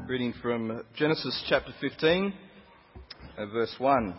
Reading from Genesis chapter 15, verse 1.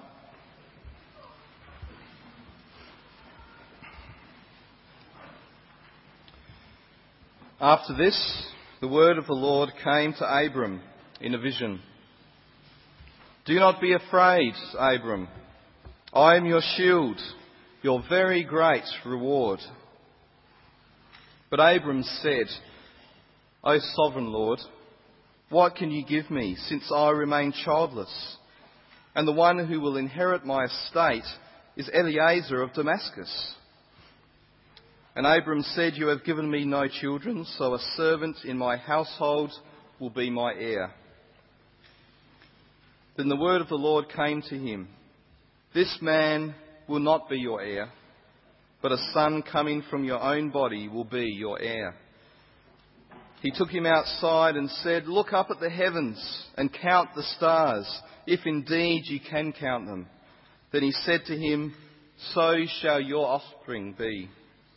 After this, the word of the Lord came to Abram in a vision. "Do not be afraid, Abram. I am your shield, your very great reward." But Abram said, "O sovereign Lord, what can you give me, since I remain childless? And the one who will inherit my estate is Eliezer of Damascus." And Abram said, "You have given me no children, so a servant in my household will be my heir." Then the word of the Lord came to him, "This man will not be your heir, but a son coming from your own body will be your heir." He took him outside and said, "Look up at the heavens and count the stars, if indeed you can count them." Then he said to him, "So shall your offspring be."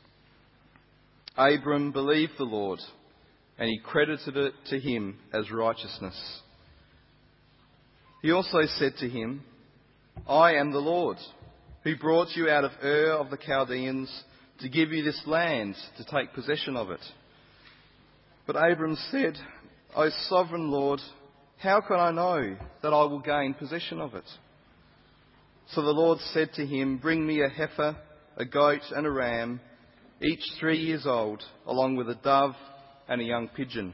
Abram believed the Lord, and he credited it to him as righteousness. He also said to him, "I am the Lord, who brought you out of Ur of the Chaldeans to give you this land to take possession of it." But Abram said, "O sovereign Lord, how can I know that I will gain possession of it?" So the Lord said to him, "Bring me a heifer, a goat and a ram, each 3 years old, along with a dove and a young pigeon."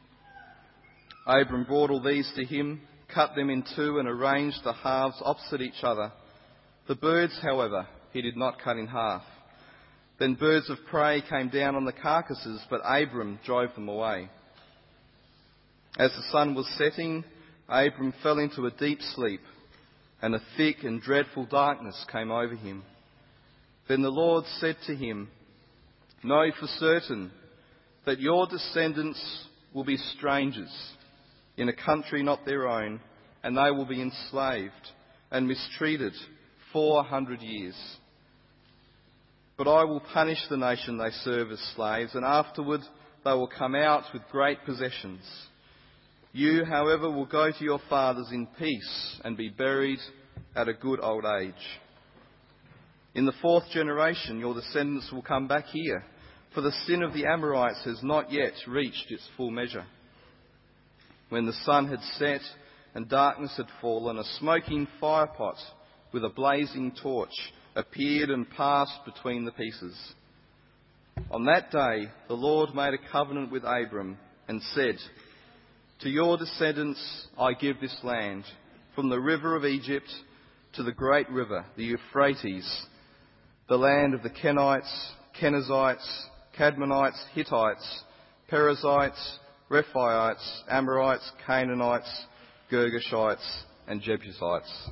Abram brought all these to him, cut them in two and arranged the halves opposite each other. The birds, however, he did not cut in half. Then birds of prey came down on the carcasses, but Abram drove them away. As the sun was setting, Abram fell into a deep sleep, and a thick and dreadful darkness came over him. Then the Lord said to him, "Know for certain that your descendants will be strangers in a country not their own, and they will be enslaved and mistreated 400 years. But I will punish the nation they serve as slaves, and afterward they will come out with great possessions. You, however, will go to your fathers in peace and be buried at a good old age. In the 4th generation your descendants will come back here, for the sin of the Amorites has not yet reached its full measure." When the sun had set and darkness had fallen, a smoking firepot with a blazing torch appeared and passed between the pieces. On that day the Lord made a covenant with Abram and said, "To your descendants I give this land, from the river of Egypt to the great river, the Euphrates, the land of the Kenites, Kenizzites, Cadmonites, Hittites, Perizzites, Rephaites, Amorites, Canaanites, Girgashites and Jebusites."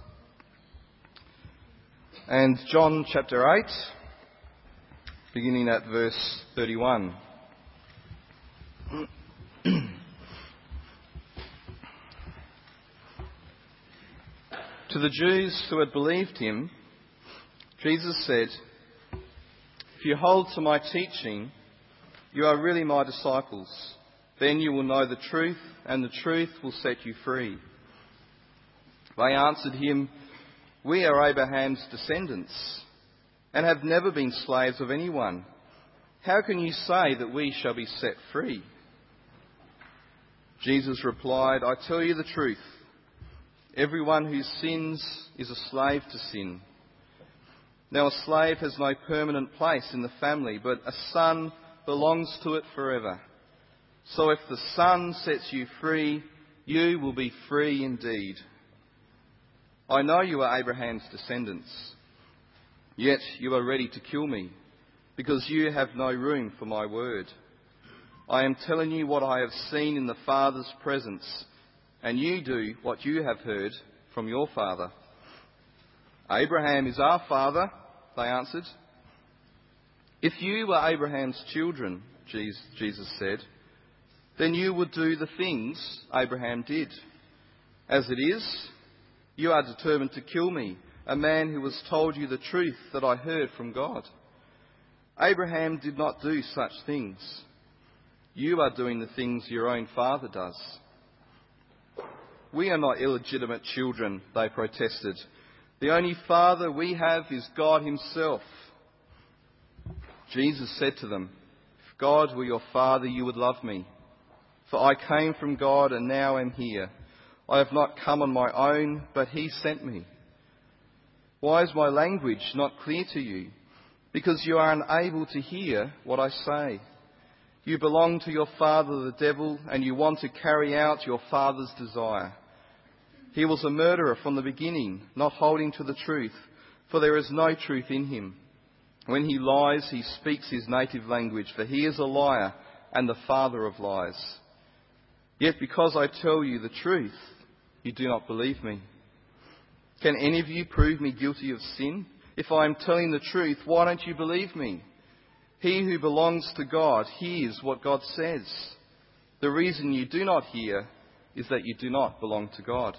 And John chapter 8, beginning at verse 31. To the Jews who had believed him, Jesus said, "If you hold to my teaching, you are really my disciples. Then you will know the truth, and the truth will set you free." They answered him, "We are Abraham's descendants and have never been slaves of anyone. How can you say that we shall be set free?" Jesus replied, "I tell you the truth. Everyone who sins is a slave to sin. Now a slave has no permanent place in the family, but a son belongs to it forever. So if the Son sets you free, you will be free indeed. I know you are Abraham's descendants, yet you are ready to kill me, because you have no room for my word. I am telling you what I have seen in the Father's presence, and you do what you have heard from your father." "Abraham is our father," they answered. "If you were Abraham's children," Jesus said, "then you would do the things Abraham did. As it is, you are determined to kill me, a man who has told you the truth that I heard from God. Abraham did not do such things. You are doing the things your own father does." "We are not illegitimate children," they protested. "The only father we have is God himself." Jesus said to them, "If God were your father, you would love me. For I came from God and now am here. I have not come on my own, but he sent me. Why is my language not clear to you? Because you are unable to hear what I say. You belong to your father, the devil, and you want to carry out your father's desire. He was a murderer from the beginning, not holding to the truth, for there is no truth in him. When he lies, he speaks his native language, for he is a liar and the father of lies. Yet because I tell you the truth, you do not believe me. Can any of you prove me guilty of sin? If I am telling the truth, why don't you believe me? He who belongs to God hears what God says. The reason you do not hear is that you do not belong to God."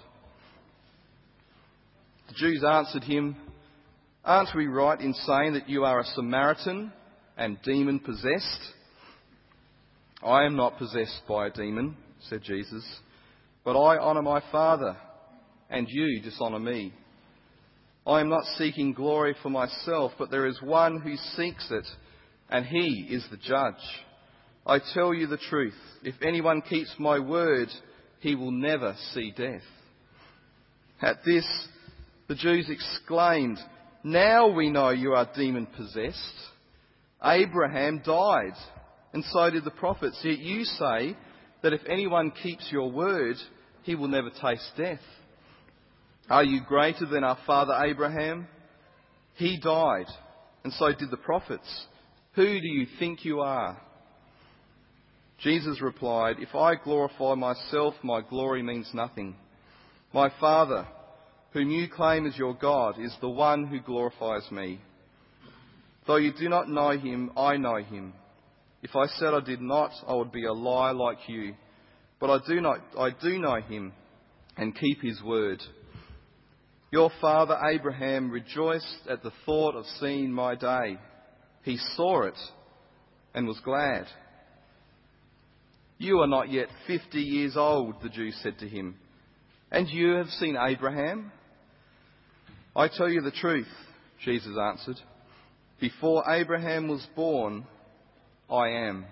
The Jews answered him, "Aren't we right in saying that you are a Samaritan and demon-possessed?" "I am not possessed by a demon," said Jesus, "but I honour my Father, and you dishonour me. I am not seeking glory for myself, but there is one who seeks it, and he is the judge. I tell you the truth, if anyone keeps my word, he will never see death." At this, the Jews exclaimed, "Now we know you are demon-possessed. Abraham died, and so did the prophets, yet you say that if anyone keeps your word, he will never taste death. Are you greater than our father Abraham? He died, and so did the prophets. Who do you think you are?" Jesus replied, "If I glorify myself, my glory means nothing. My Father, whom you claim as your God, is the one who glorifies me. Though you do not know him, I know him. If I said I did not, I would be a liar like you. But I do know him and keep his word. Your father Abraham rejoiced at the thought of seeing my day. He saw it and was glad." "You are not yet 50 years old," the Jews said to him, "and you have seen Abraham?" "I tell you the truth," Jesus answered. "Before Abraham was born, I am."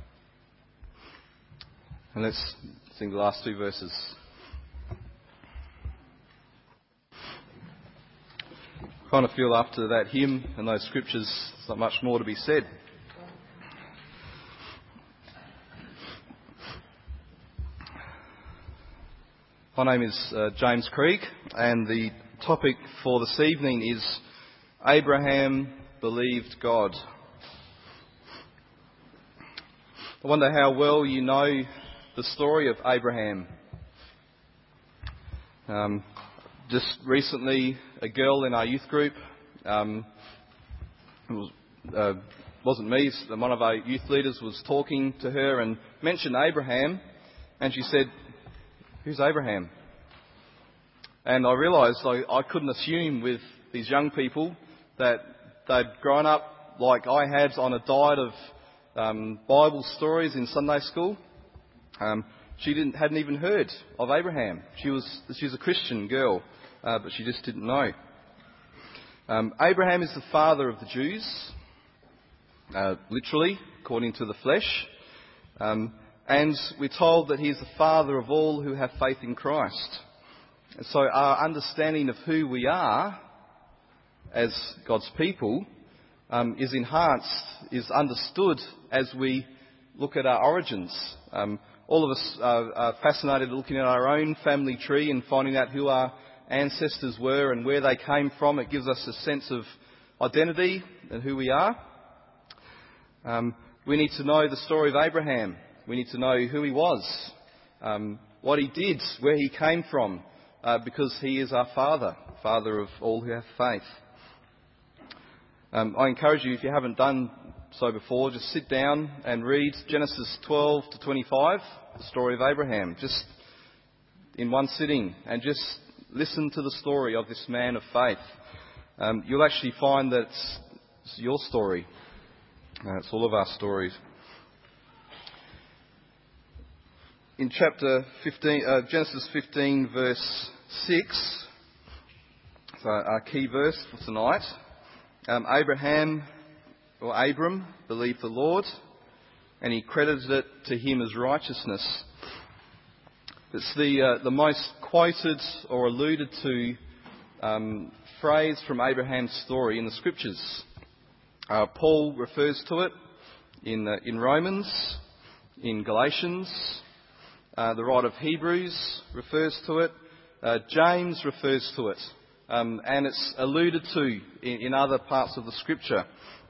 And let's sing the last two verses. I kind of feel after that hymn and those scriptures, there's not much more to be said. My name is James Krieg, and the topic for this evening is Abraham believed God. I wonder how well you know the story of Abraham. Just recently, a girl in our youth group, it wasn't me, one of our youth leaders was talking to her and mentioned Abraham, and she said, "Who's Abraham?" And I realised I couldn't assume with these young people that they'd grown up like I had on a diet of Bible stories in Sunday school. She hadn't even heard of Abraham. She was a Christian girl, but she just didn't know. Abraham is the father of the Jews, literally, according to the flesh. And we're told that he is the father of all who have faith in Christ. And so our understanding of who we are as God's people is enhanced, is understood as we look at our origins. All of us are fascinated looking at our own family tree and finding out who our ancestors were and where they came from. It gives us a sense of identity and who we are. We need to know the story of Abraham. We need to know who he was, what he did, where he came from, because he is our father of all who have faith. I encourage you, if you haven't done so before, just sit down and read Genesis 12 to 25, the story of Abraham, just in one sitting, and just listen to the story of this man of faith. You'll actually find that it's your story. It's all of our stories. in chapter 15, Genesis 15, verse 6, so our key verse for tonight, Abram believed the Lord, and he credited it to him as righteousness. It's the most quoted or alluded to phrase from Abraham's story in the Scriptures. Paul refers to it in Romans, in Galatians. The writer of Hebrews refers to it. James refers to it. And it's alluded to in other parts of the Scripture.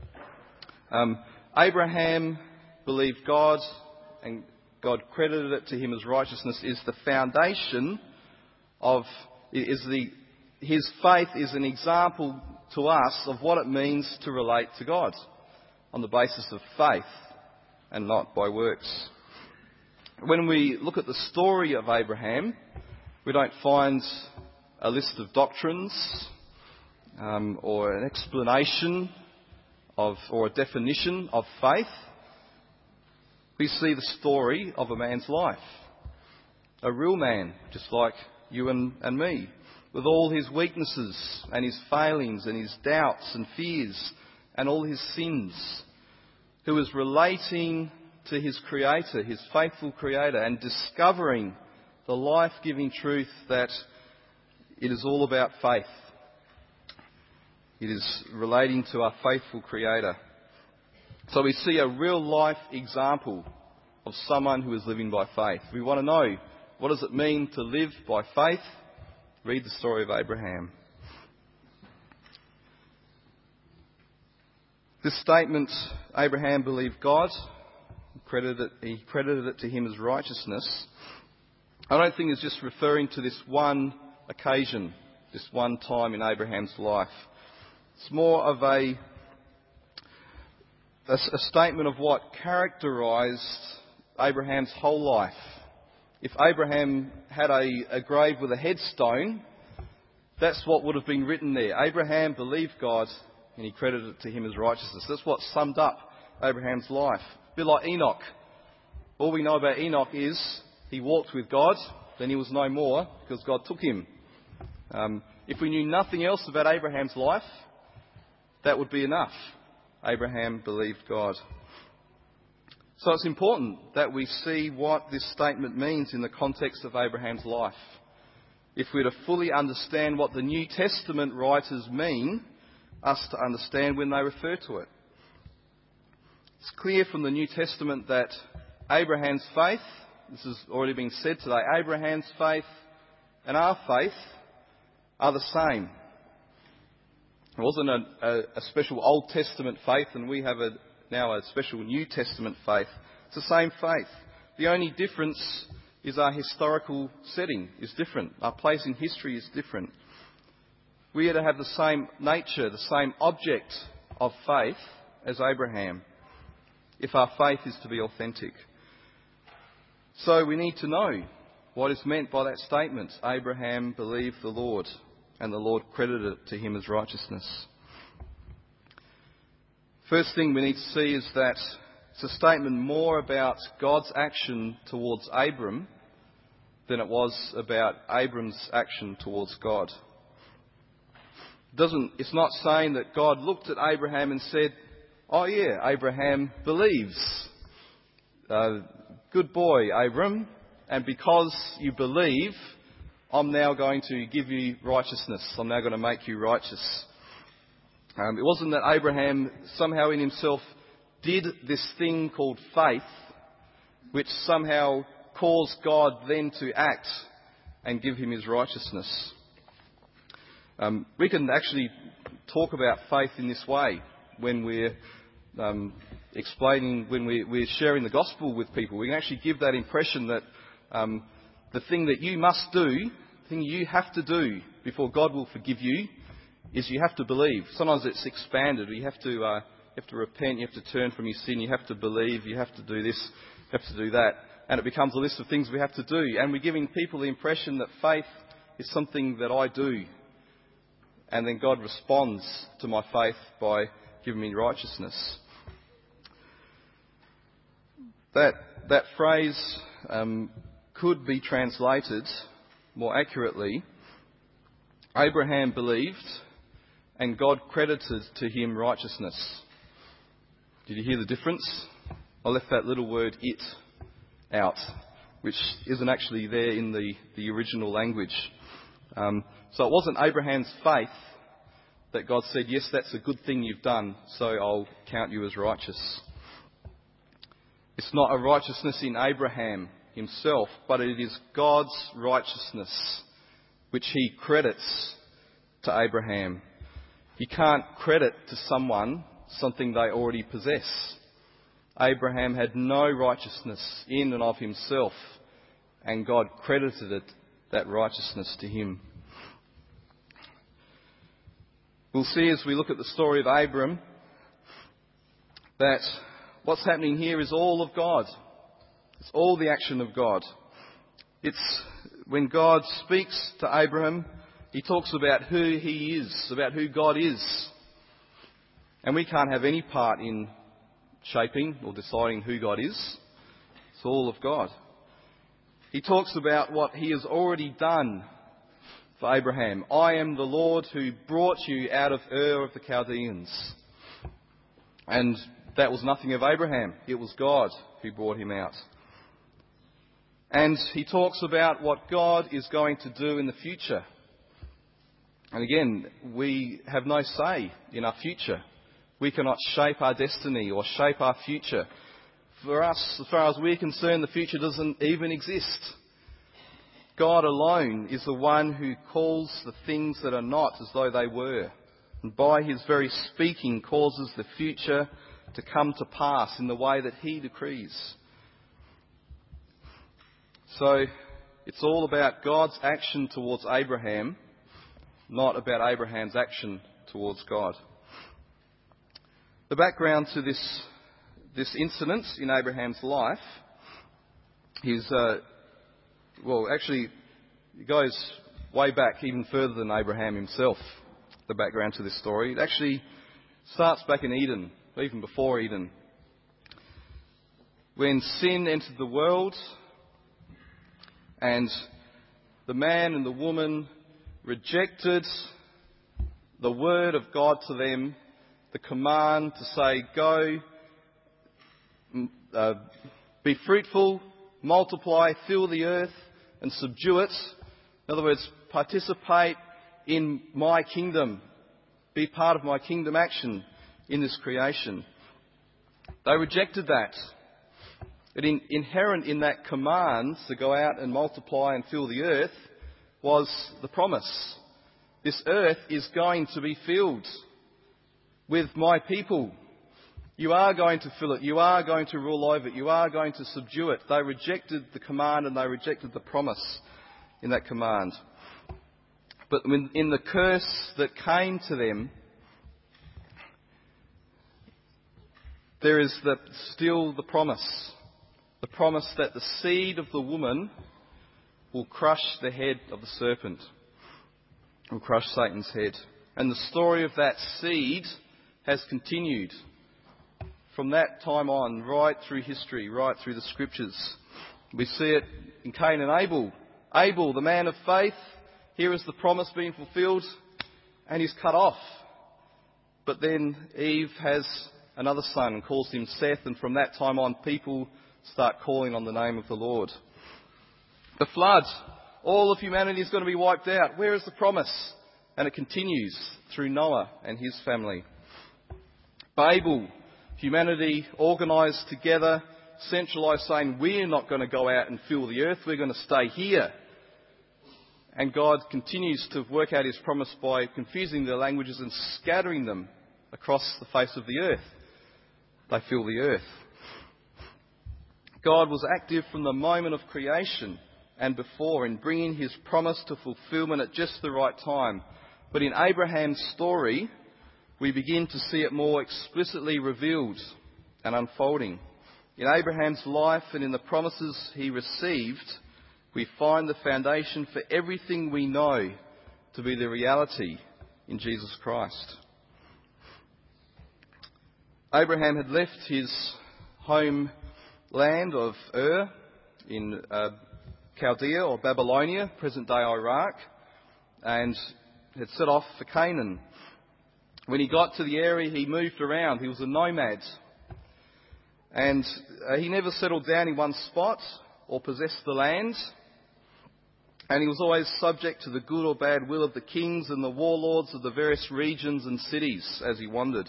Abraham believed God, and God credited it to him as righteousness, is the foundation of... His faith is an example to us of what it means to relate to God on the basis of faith and not by works. When we look at the story of Abraham, we don't find a list of doctrines or an explanation or a definition of faith. We see the story of a man's life. A real man, just like you and me, with all his weaknesses and his failings and his doubts and fears and all his sins, who is relating to his Creator, his faithful Creator, and discovering the life-giving truth that it is all about faith. It is relating to our faithful Creator. So we see a real-life example of someone who is living by faith. We want to know, what does it mean to live by faith? Read the story of Abraham. This statement, Abraham believed God, he credited it to him as righteousness, I don't think is just referring to this one occasion, this one time in Abraham's life. It's more of a statement of what characterised Abraham's whole life. If Abraham had a grave with a headstone, that's what would have been written there. Abraham believed God and he credited it to him as righteousness. That's what summed up Abraham's life. A bit like Enoch. All we know about Enoch is he walked with God, then he was no more because God took him. If we knew nothing else about Abraham's life, that would be enough. Abraham believed God. So it's important that we see what this statement means in the context of Abraham's life. If we're to fully understand what the New Testament writers mean us to understand when they refer to it. It's clear from the New Testament that Abraham's faith, this has already been said today, Abraham's faith and our faith are the same. It wasn't a special Old Testament faith and we have now a special New Testament faith. It's the same faith. The only difference is our historical setting is different. Our place in history is different. We are to have the same nature, the same object of faith as Abraham, if our faith is to be authentic. So we need to know what is meant by that statement. Abraham believed the Lord, and the Lord credited it to him as righteousness. First thing we need to see is that it's a statement more about God's action towards Abram than it was about Abram's action towards God. It's not saying that God looked at Abraham and said, "Oh yeah, Abraham believes. Good boy, Abram, and because you believe, I'm now going to give you righteousness. I'm now going to make you righteous." It wasn't that Abraham somehow in himself did this thing called faith, which somehow caused God then to act and give him his righteousness. We can actually talk about faith in this way when we're explaining, when we're sharing the gospel with people. We can actually give that impression that the thing that you must do, the thing you have to do before God will forgive you, is you have to believe. Sometimes it's expanded. You have to repent, you have to turn from your sin, you have to believe, you have to do this, you have to do that. And it becomes a list of things we have to do. And we're giving people the impression that faith is something that I do. And then God responds to my faith by giving me righteousness. That phrase, could be translated more accurately, Abraham believed and God credited to him righteousness. Did you hear the difference? I left that little word "it" out, which isn't actually there in the original language. So it wasn't Abraham's faith that God said, yes, that's a good thing you've done, so I'll count you as righteous. It's not a righteousness in Abraham himself, but it is God's righteousness which he credits to Abraham. You can't credit to someone something they already possess. Abraham had no righteousness in and of himself, and God credited that righteousness to him. We'll see as we look at the story of Abram that what's happening here is all of God. It's all the action of God. It's when God speaks to Abraham, he talks about who he is, about who God is. And we can't have any part in shaping or deciding who God is. It's all of God. He talks about what he has already done for Abraham. I am the Lord who brought you out of Ur of the Chaldeans. And that was nothing of Abraham. It was God who brought him out. And he talks about what God is going to do in the future. And again, we have no say in our future. We cannot shape our destiny or shape our future. For us, as far as we're concerned, the future doesn't even exist. God alone is the one who calls the things that are not as though they were. And by his very speaking causes the future to come to pass in the way that he decrees. So it's all about God's action towards Abraham, not about Abraham's action towards God. The background to this incident in Abraham's life is, it goes way back, even further than Abraham himself, the background to this story. It actually starts back in Eden, even before Eden. When sin entered the world and the man and the woman rejected the word of God to them, the command to say, go, be fruitful, multiply, fill the earth and subdue it. In other words, participate in my kingdom. Be part of my kingdom action in this creation. They rejected that. But inherent in that command to go out and multiply and fill the earth was the promise. This earth is going to be filled with my people. You are going to fill it. You are going to rule over it. You are going to subdue it. They rejected the command and they rejected the promise in that command. But in the curse that came to them, there is still the promise that the seed of the woman will crush the head of the serpent, will crush Satan's head. And the story of that seed has continued from that time on, right through history, right through the scriptures. We see it in Cain and Abel. Abel, the man of faith, here is the promise being fulfilled, and he's cut off. But then Eve has another son and calls him Seth, and from that time on, people start calling on the name of the Lord. The flood, all of humanity is going to be wiped out. Where is the promise? And it continues through Noah and his family. Babel, humanity organised together, centralised, saying, we're not going to go out and fill the earth, we're going to stay here. And God continues to work out his promise by confusing their languages and scattering them across the face of the earth. They fill the earth. God was active from the moment of creation and before in bringing his promise to fulfilment at just the right time. But in Abraham's story, we begin to see it more explicitly revealed and unfolding. In Abraham's life and in the promises he received, we find the foundation for everything we know to be the reality in Jesus Christ. Abraham had left his homeland of Ur in Chaldea or Babylonia, present-day Iraq, and had set off for Canaan. When he got to the area, he moved around. He was a nomad. And he never settled down in one spot or possessed the land. And he was always subject to the good or bad will of the kings and the warlords of the various regions and cities as he wandered.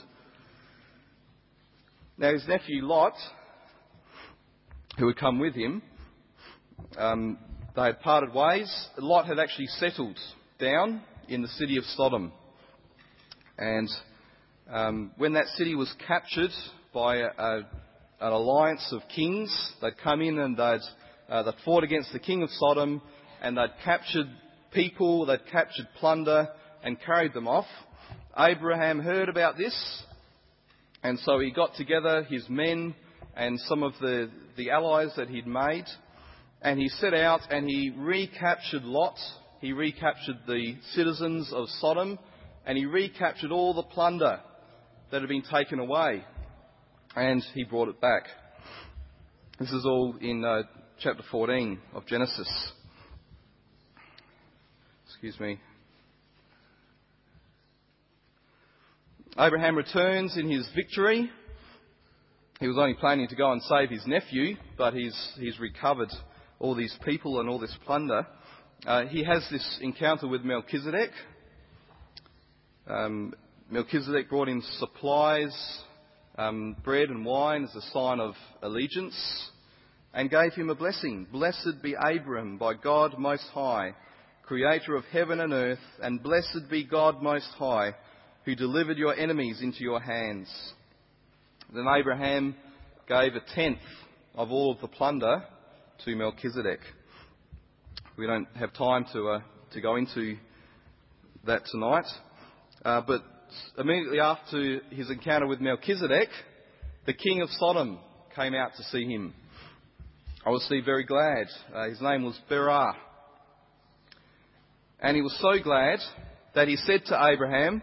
Now his nephew Lot, who had come with him, they had parted ways. Lot had actually settled down in the city of Sodom. And when that city was captured by an alliance of kings, they'd come in and they'd fought against the king of Sodom, and they'd captured people, they'd captured plunder and carried them off. Abraham heard about this, and so he got together his men and some of the allies that he'd made, and he set out and he recaptured Lot, he recaptured the citizens of Sodom, and he recaptured all the plunder that had been taken away, and he brought it back. This is all in chapter 14 of Genesis. Excuse me. Abraham returns in his victory. He was only planning to go and save his nephew, but he's recovered all these people and all this plunder. He has this encounter with Melchizedek. Melchizedek brought him supplies, bread and wine as a sign of allegiance, and gave him a blessing. Blessed be Abram by God Most High, Creator of heaven and earth, and blessed be God Most High, who delivered your enemies into your hands. Then Abraham gave 1/10 of all of the plunder to Melchizedek. We don't have time to go into that tonight. But immediately after his encounter with Melchizedek, the king of Sodom came out to see him. I was very glad. His name was Berah. And he was so glad that he said to Abraham,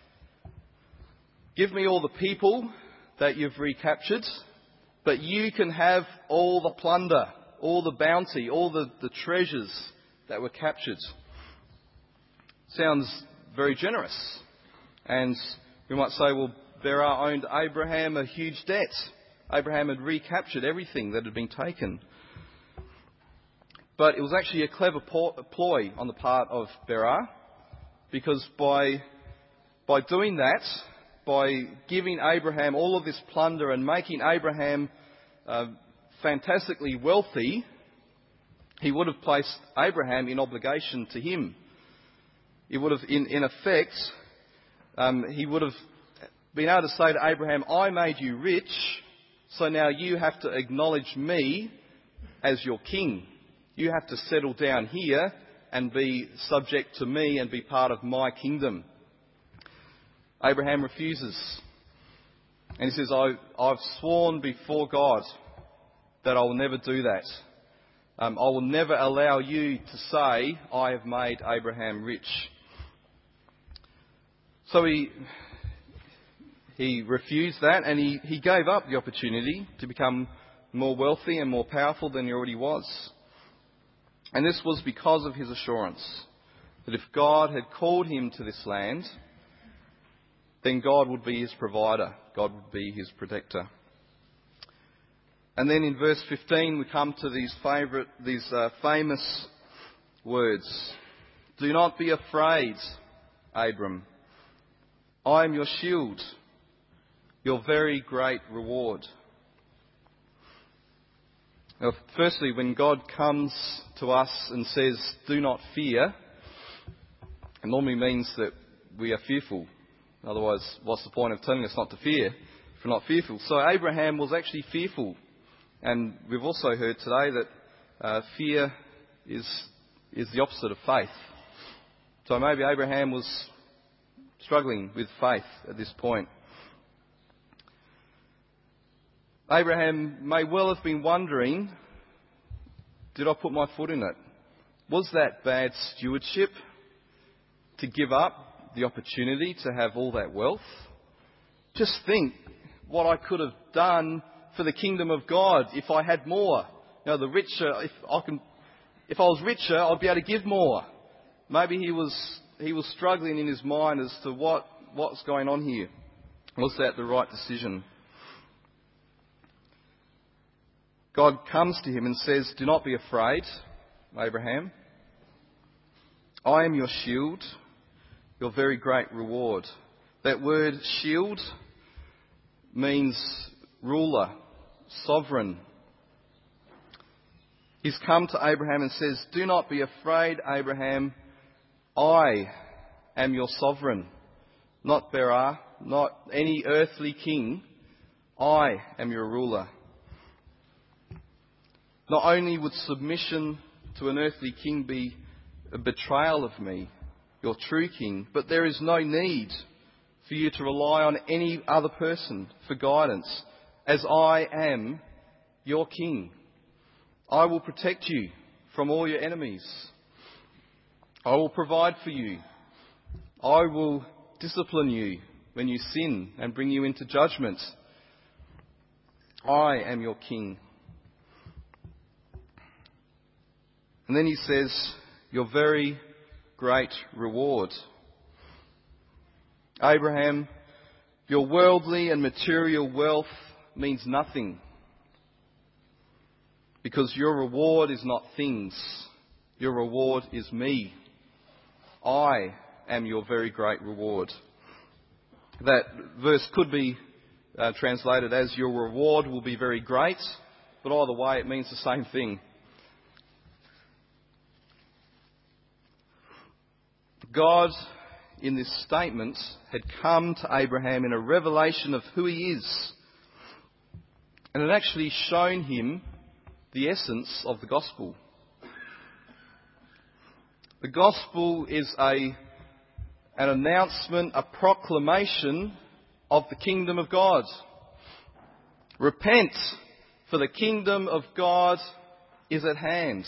"Give me all the people that you've recaptured, but you can have all the plunder, all the bounty, all the treasures that were captured." Sounds very generous. And we might say, well, Berah owed Abraham a huge debt. Abraham had recaptured everything that had been taken. But it was actually a clever ploy on the part of Berah, because by doing that, by giving Abraham all of this plunder and making Abraham fantastically wealthy, he would have placed Abraham in obligation to him. It would have, in effect, he would have been able to say to Abraham, "I made you rich, so now you have to acknowledge me as your king. You have to settle down here and be subject to me and be part of my kingdom." Abraham refuses. And he says, "I've sworn before God that I will never do that. I will never allow you to say, 'I have made Abraham rich.'" So he refused that, and he gave up the opportunity to become more wealthy and more powerful than he already was. And this was because of his assurance that if God had called him to this land, then God would be his provider. God would be his protector. And then in verse 15 we come to these famous words. "Do not be afraid, Abram. I am your shield, your very great reward." Now, firstly, when God comes to us and says, "Do not fear," it normally means that we are fearful. Otherwise, what's the point of telling us not to fear if we're not fearful? So Abraham was actually fearful. And we've also heard today that fear is the opposite of faith. So maybe Abraham was struggling with faith at this point. Abraham may well have been wondering, did I put my foot in it? Was that bad stewardship to give up the opportunity to have all that wealth? Just think what I could have done for the kingdom of God if I had more. You know, the richer, if I can if I was richer, I'd be able to give more. Maybe he was struggling in his mind as to what's going on here. Was that the right decision? God comes to him and says, "Do not be afraid, Abraham. I am your shield, your very great reward." That word shield means ruler, sovereign. He's come to Abraham and says, "Do not be afraid, Abraham. I am your sovereign." Not Berah, not any earthly king. I am your ruler. Not only would submission to an earthly king be a betrayal of me, your true king, but there is no need for you to rely on any other person for guidance, as I am your king. I will protect you from all your enemies. I will provide for you. I will discipline you when you sin and bring you into judgment. I am your king. And then he says, your very great reward. Abraham, your worldly and material wealth means nothing, because your reward is not things. Your reward is me. I am your very great reward. That verse could be translated as your reward will be very great, but either way it means the same thing. God, in this statement, had come to Abraham in a revelation of who he is, and had actually shown him the essence of the gospel. The gospel is an announcement, a proclamation of the kingdom of God. Repent, for the kingdom of God is at hand.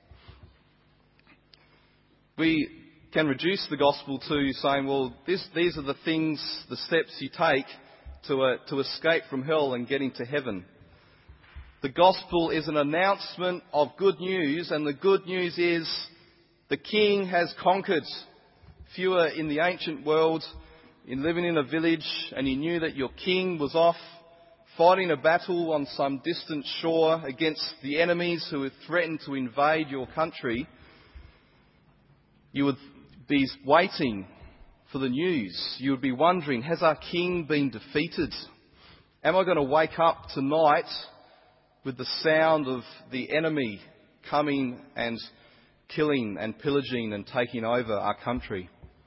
We can reduce the gospel to saying, well, these are the things, the steps you take to escape from hell and get into heaven. The gospel is an announcement of good news, and the good news is the king has conquered. If you were in the ancient world, in living in a village, and you knew that your king was off fighting a battle on some distant shore against the enemies who had threatened to invade your country, you would be waiting for the news. You would be wondering, has our king been defeated? Am I going to wake up tonight with the sound of the enemy coming and killing and pillaging and taking over our country?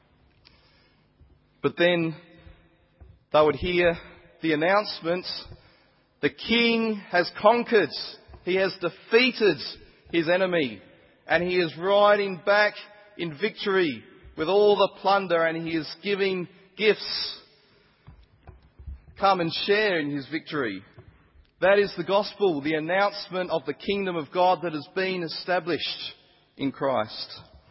But then they would hear the announcement, the king has conquered. He has defeated his enemy, and he is riding back in victory with all the plunder, and he is giving gifts. Come and share in his victory. That is the gospel, the announcement of the kingdom of God that has been established in Christ.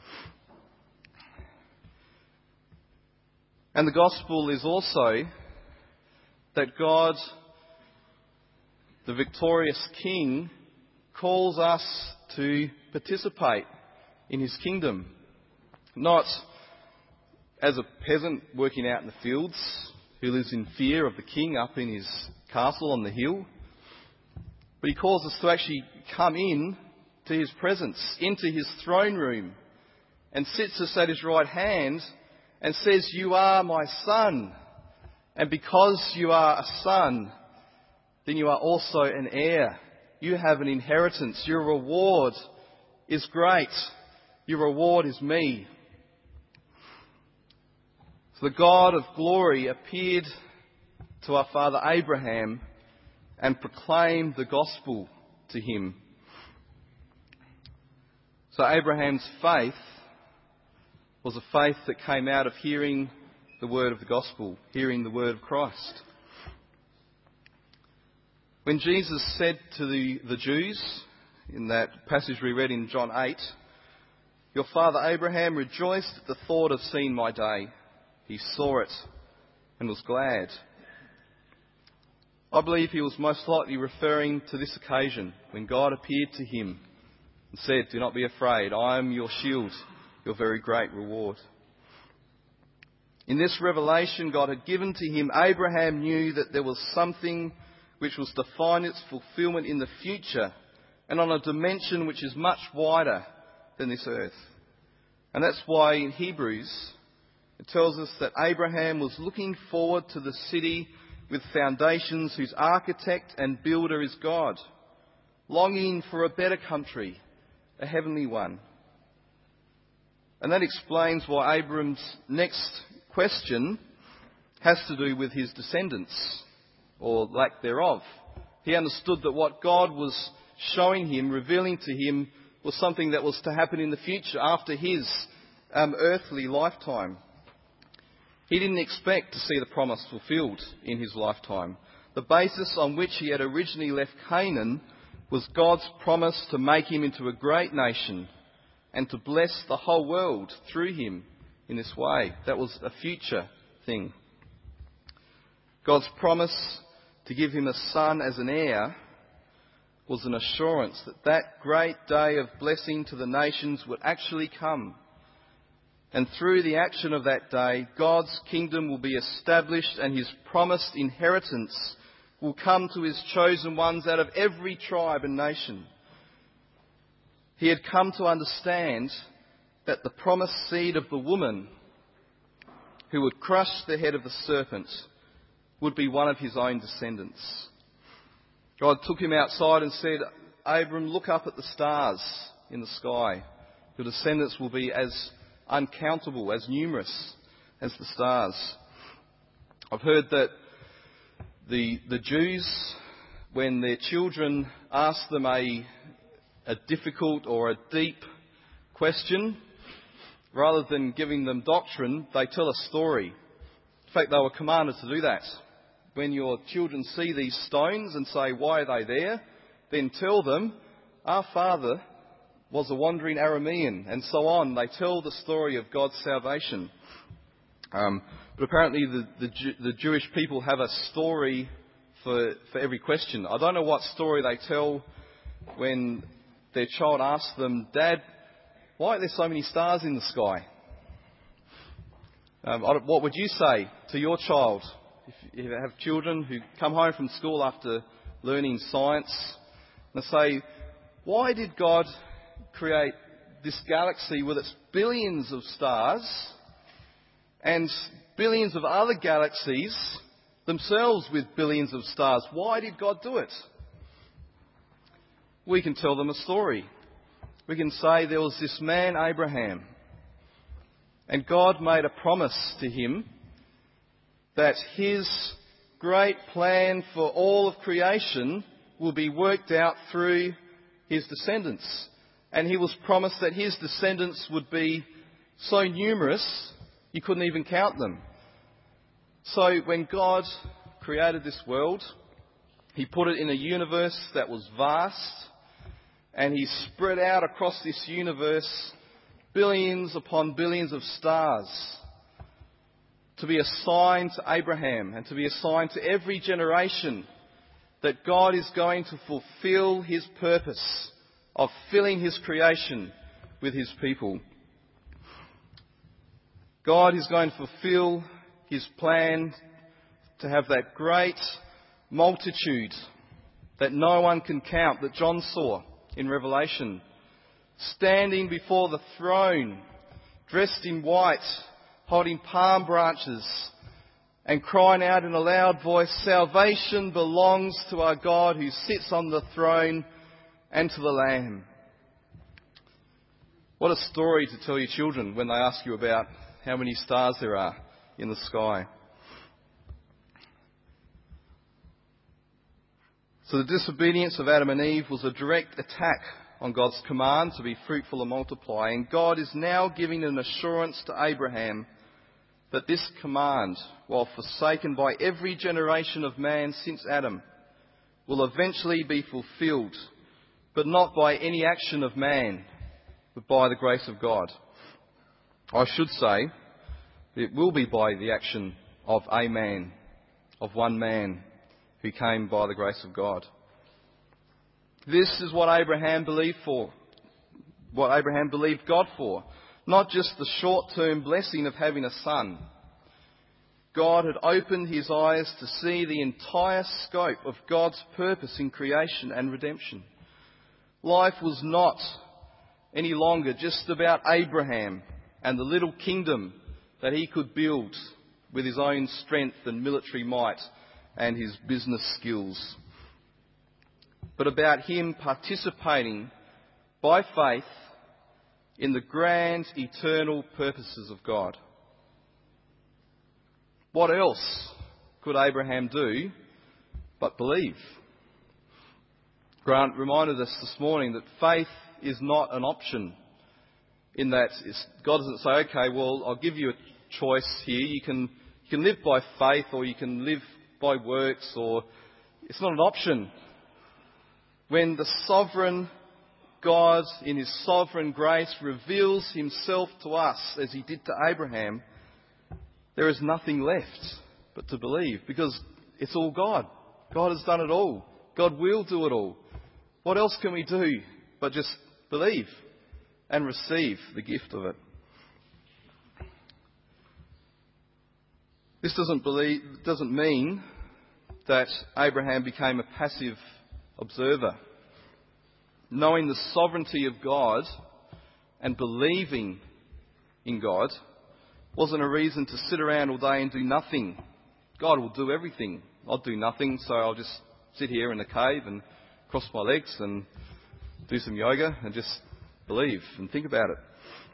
And the gospel is also that God, the victorious King, calls us to participate in his kingdom. Not as a peasant working out in the fields who lives in fear of the king up in his castle on the hill, but he calls us to actually come in to his presence, into his throne room, and sits us at his right hand and says, you are my son. And because you are a son, then you are also an heir. You have an inheritance. Your reward is great. Your reward is me. So the God of glory appeared to our father Abraham and proclaimed the gospel to him. So Abraham's faith was a faith that came out of hearing the word of the gospel, hearing the word of Christ. When Jesus said to the Jews, in that passage we read in John 8, your father Abraham rejoiced at the thought of seeing my day. He saw it and was glad. I believe he was most likely referring to this occasion when God appeared to him and said, "Do not be afraid, I am your shield, your very great reward." In this revelation God had given to him, Abraham knew that there was something which was to find its fulfilment in the future and on a dimension which is much wider than this earth. And that's why in Hebrews it tells us that Abraham was looking forward to the city with foundations whose architect and builder is God, longing for a better country, a heavenly one. And that explains why Abram's next question has to do with his descendants, or lack thereof. He understood that what God was showing him, revealing to him, was something that was to happen in the future after his earthly lifetime. He didn't expect to see the promise fulfilled in his lifetime. The basis on which he had originally left Canaan was God's promise to make him into a great nation and to bless the whole world through him in this way. That was a future thing. God's promise to give him a son as an heir was an assurance that that great day of blessing to the nations would actually come. And through the action of that day, God's kingdom will be established and his promised inheritance will come to his chosen ones out of every tribe and nation. He had come to understand that the promised seed of the woman who would crush the head of the serpent would be one of his own descendants. God took him outside and said, "Abram, look up at the stars in the sky. Your descendants will be as uncountable, as numerous as the stars." I've heard that the Jews, when their children ask them a difficult or a deep question, rather than giving them doctrine, they tell a story. In fact, they were commanded to do that. When your children see these stones and say, "Why are they there?" then tell them, "Our father was a wandering Aramean," and so on. They tell the story of God's salvation. But apparently the Jewish people have a story for every question. I don't know what story they tell when their child asks them, "Dad, why are there so many stars in the sky?" What would you say to your child if you have children who come home from school after learning science and they say, "Why did God create this galaxy with its billions of stars and billions of other galaxies themselves with billions of stars? Why did God do it?" We can tell them a story. We can say there was this man, Abraham, and God made a promise to him that his great plan for all of creation will be worked out through his descendants. And he was promised that his descendants would be so numerous you couldn't even count them. So when God created this world, he put it in a universe that was vast, and he spread out across this universe billions upon billions of stars to be a sign to Abraham and to be a sign to every generation that God is going to fulfill his purpose of filling his creation with his people. God is going to fulfill his plan to have that great multitude that no one can count, that John saw in Revelation, standing before the throne, dressed in white, holding palm branches, and crying out in a loud voice, "Salvation belongs to our God who sits on the throne and to the Lamb." What a story to tell your children when they ask you about how many stars there are in the sky. So the disobedience of Adam and Eve was a direct attack on God's command to be fruitful and multiply. And God is now giving an assurance to Abraham that this command, while forsaken by every generation of man since Adam, will eventually be fulfilled, but not by any action of man, but by the grace of God. I should say, it will be by the action of a man, of one man, who came by the grace of God. This is what Abraham believed for. what Abraham believed God for. Not just the short-term blessing of having a son. God had opened his eyes to see the entire scope of God's purpose in creation and redemption. Life was not any longer just about Abraham and the little kingdom that he could build with his own strength and military might and his business skills, but about him participating by faith in the grand eternal purposes of God. What else could Abraham do but believe? Grant reminded us this morning that faith is not an option, in that God doesn't say, okay, well, I'll give you a choice here. You can live by faith or you can live by works, or it's not an option. When the sovereign God, in his sovereign grace, reveals himself to us as he did to Abraham, there is nothing left but to believe, because it's all God. God has done it all. God will do it all. What else can we do but just believe and receive the gift of it? This doesn't mean that Abraham became a passive observer. Knowing the sovereignty of God and believing in God wasn't a reason to sit around all day and do nothing. God will do everything. I'll do nothing, so I'll just sit here in the cave and cross my legs and do some yoga and just believe and think about it.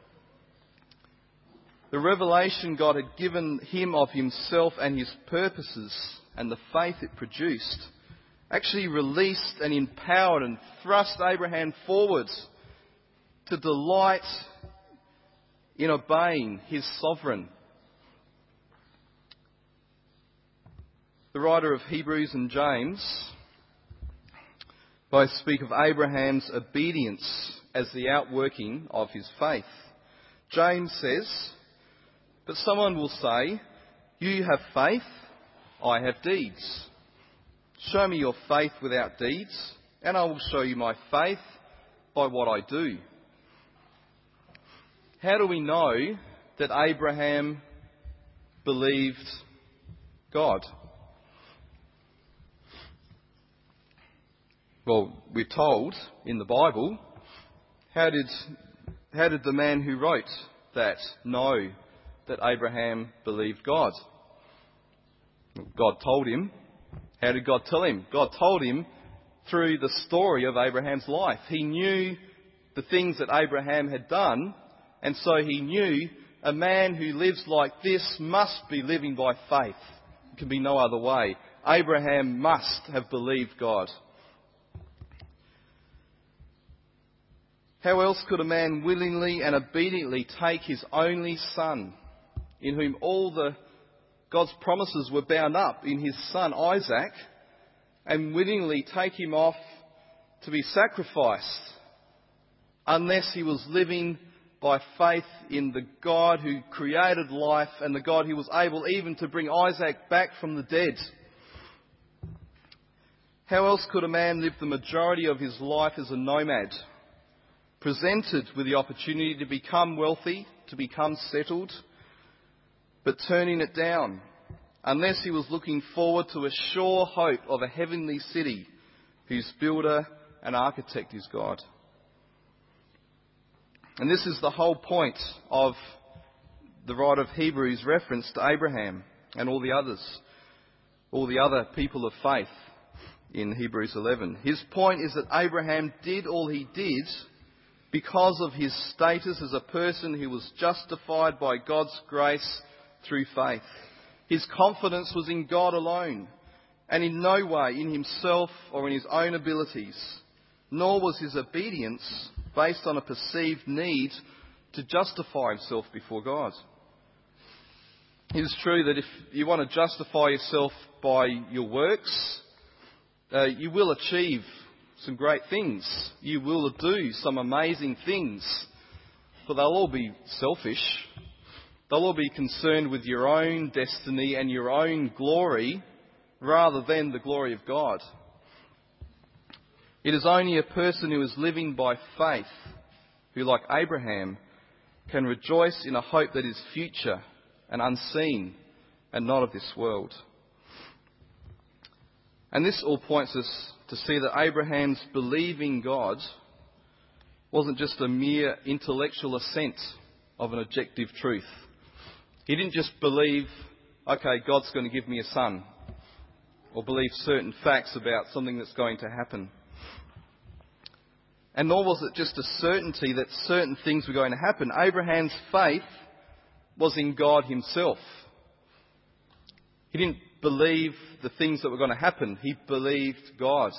The revelation God had given him of himself and his purposes and the faith it produced actually released and empowered and thrust Abraham forwards to delight in obeying his sovereign. The writer of Hebrews and James both speak of Abraham's obedience as the outworking of his faith. James says, "But someone will say, 'You have faith, I have deeds. Show me your faith without deeds, and I will show you my faith by what I do.'" How do we know that Abraham believed God? Well, we're told in the Bible. How did the man who wrote that know that Abraham believed God? God told him. How did God tell him? God told him through the story of Abraham's life. He knew the things that Abraham had done, and so he knew a man who lives like this must be living by faith. It can be no other way. Abraham must have believed God. How else could a man willingly and obediently take his only son, in whom all God's promises were bound up in his son Isaac, and willingly take him off to be sacrificed, unless he was living by faith in the God who created life and the God who was able even to bring Isaac back from the dead? How else could a man live the majority of his life as a nomad, presented with the opportunity to become wealthy, to become settled, but turning it down, unless he was looking forward to a sure hope of a heavenly city whose builder and architect is God? And this is the whole point of the writer of Hebrews' reference to Abraham and all the other people of faith in Hebrews 11. His point is that Abraham did all he did because of his status as a person who was justified by God's grace through faith. His confidence was in God alone, and in no way in himself or in his own abilities, nor was his obedience based on a perceived need to justify himself before God. It is true that if you want to justify yourself by your works, you will achieve some great things. You will do some amazing things, but they'll all be selfish. They'll all be concerned with your own destiny and your own glory rather than the glory of God. It is only a person who is living by faith, who, like Abraham, can rejoice in a hope that is future and unseen and not of this world. And this all points us to see that Abraham's believing God wasn't just a mere intellectual assent of an objective truth. He didn't just believe, okay, God's going to give me a son, or believe certain facts about something that's going to happen. And nor was it just a certainty that certain things were going to happen. Abraham's faith was in God himself. He didn't believe the things that were going to happen. He believed God.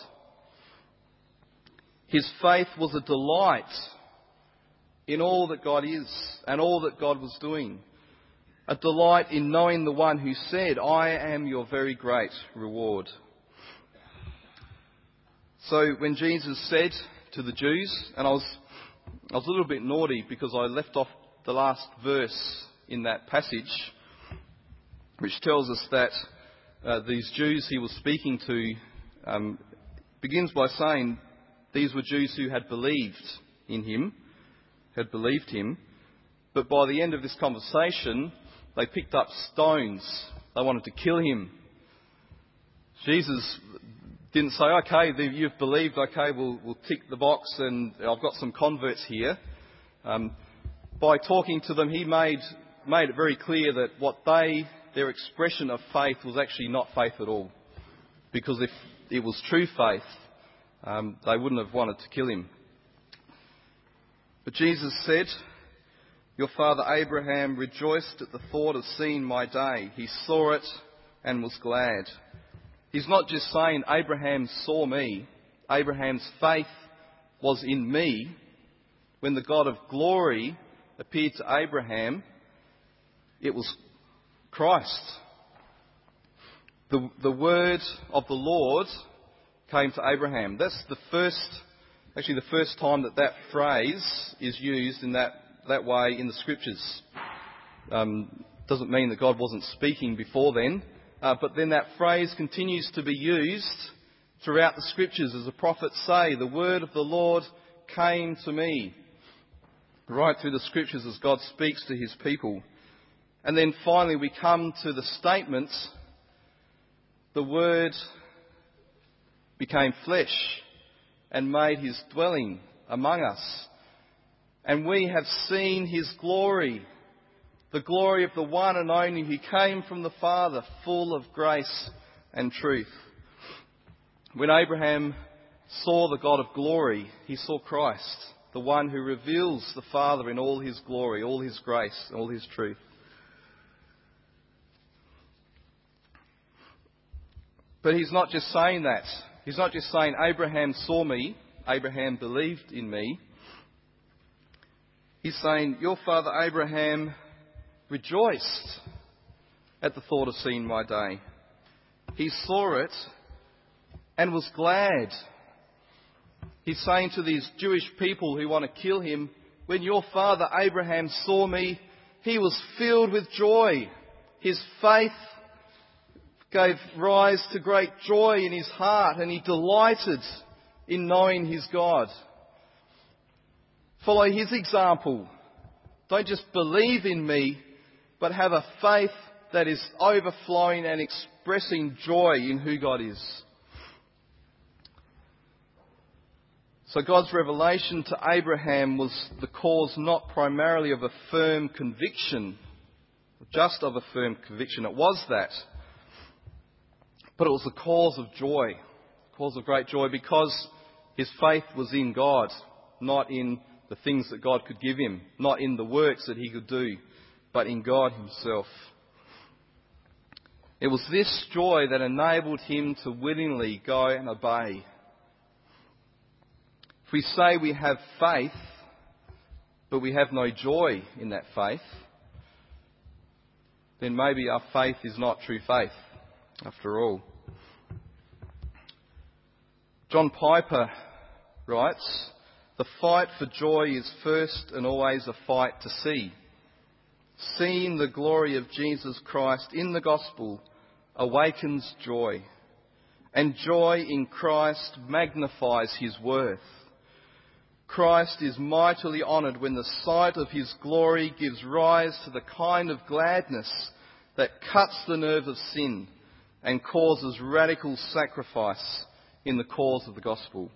His faith was a delight in all that God is and all that God was doing. A delight in knowing the one who said, "I am your very great reward." So when Jesus said to the Jews, and I was a little bit naughty because I left off the last verse in that passage, which tells us that these Jews he was speaking to begins by saying these were Jews who had believed in him, but by the end of this conversation, they picked up stones. They wanted to kill him. Jesus didn't say, okay, you've believed, okay, we'll tick the box and I've got some converts here. By talking to them, he made it very clear that their expression of faith was actually not faith at all. Because if it was true faith, they wouldn't have wanted to kill him. But Jesus said, "Your father Abraham rejoiced at the thought of seeing my day. He saw it and was glad." He's not just saying Abraham saw me. Abraham's faith was in me. When the God of glory appeared to Abraham, it was Christ. The word of the Lord came to Abraham. That's the first time that phrase is used in that way in the Scriptures. Doesn't mean that God wasn't speaking before then, but then that phrase continues to be used throughout the Scriptures, as the prophets say, "The word of the Lord came to me." Right through the Scriptures as God speaks to his people. And then finally we come to the statement, "The word became flesh and made his dwelling among us. And we have seen his glory, the glory of the one and only who came from the Father, full of grace and truth." When Abraham saw the God of glory, he saw Christ, the one who reveals the Father in all his glory, all his grace, and all his truth. But he's not just saying that. He's not just saying, Abraham saw me, Abraham believed in me. He's saying, your father Abraham rejoiced at the thought of seeing my day. He saw it and was glad. He's saying to these Jewish people who want to kill him, when your father Abraham saw me, he was filled with joy. His faith gave rise to great joy in his heart, and he delighted in knowing his God. Follow his example. Don't just believe in me, but have a faith that is overflowing and expressing joy in who God is. So God's revelation to Abraham was the cause not primarily of a firm conviction, just of a firm conviction. It was that. But it was a cause of joy, a cause of great joy, because his faith was in God, not in the things that God could give him, not in the works that he could do, but in God himself. It was this joy that enabled him to willingly go and obey. If we say we have faith, but we have no joy in that faith, then maybe our faith is not true faith, after all. John Piper writes, the fight for joy is first and always a fight to see. Seeing the glory of Jesus Christ in the gospel awakens joy, and joy in Christ magnifies his worth. Christ is mightily honoured when the sight of his glory gives rise to the kind of gladness that cuts the nerve of sin and causes radical sacrifice in the cause of the gospel.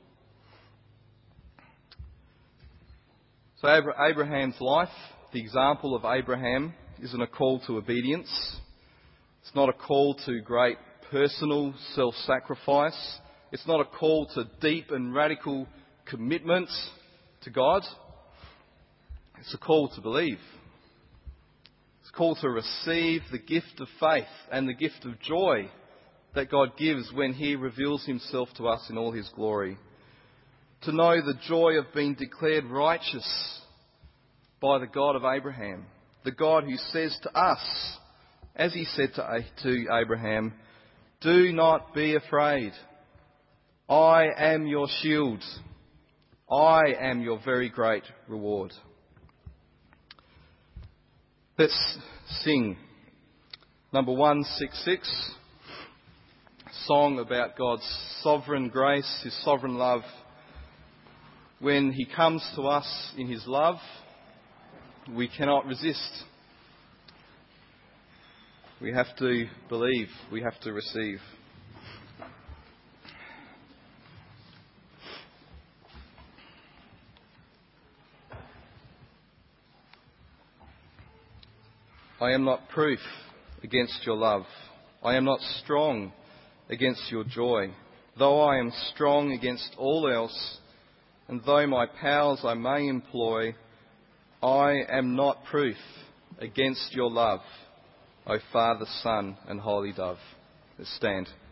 So Abraham's life, the example of Abraham, isn't a call to obedience. It's not a call to great personal self-sacrifice. It's not a call to deep and radical commitment to God. It's a call to believe. It's a call to receive the gift of faith and the gift of joy that God gives when he reveals himself to us in all his glory. To know the joy of being declared righteous by the God of Abraham. The God who says to us, as he said to Abraham, "Do not be afraid. I am your shield. I am your very great reward." Let's sing number 166, a song about God's sovereign grace, his sovereign love. When he comes to us in his love, we cannot resist. We have to believe, we have to receive. I am not proof against your love. I am not strong against your joy. Though I am strong against all else, and though my powers I may employ, I am not proof against your love, O Father, Son, and Holy Dove. Let's stand.